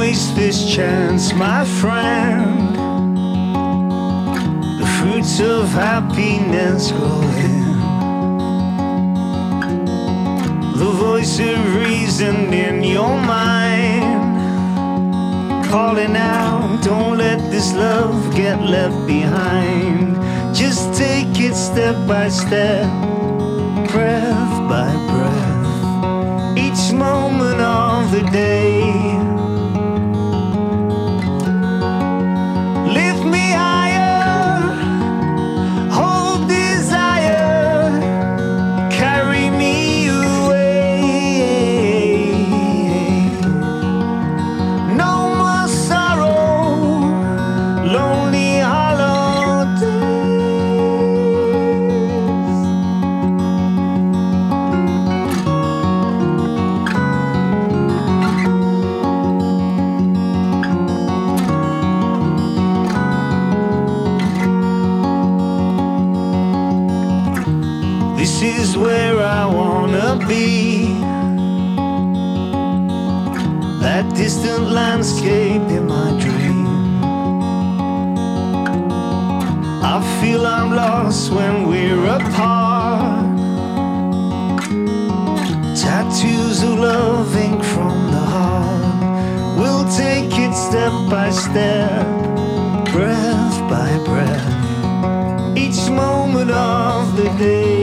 waste this chance, my friend. The fruits of happiness growing. The voice of reason in your mind calling out, don't let this love get left behind. Just take it step by step, breath by breath, each moment of the day. Lift me higher, hold desire, carry me away. No more sorrow, lonely hollow days. This is where I wanna be, that distant landscape in my dream. I feel I'm lost when we're apart. Tattoos of love ink from the heart. We'll take it step by step, breath by breath, each moment of the day.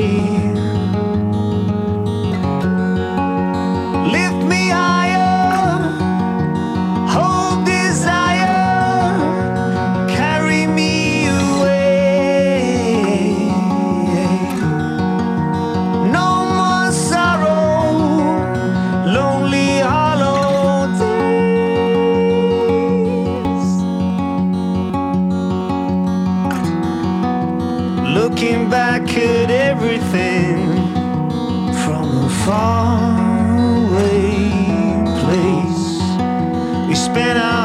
Lift me higher, hold desire, carry me away. No more sorrow, lonely hollow days. Looking back at everything from a faraway place, we spent our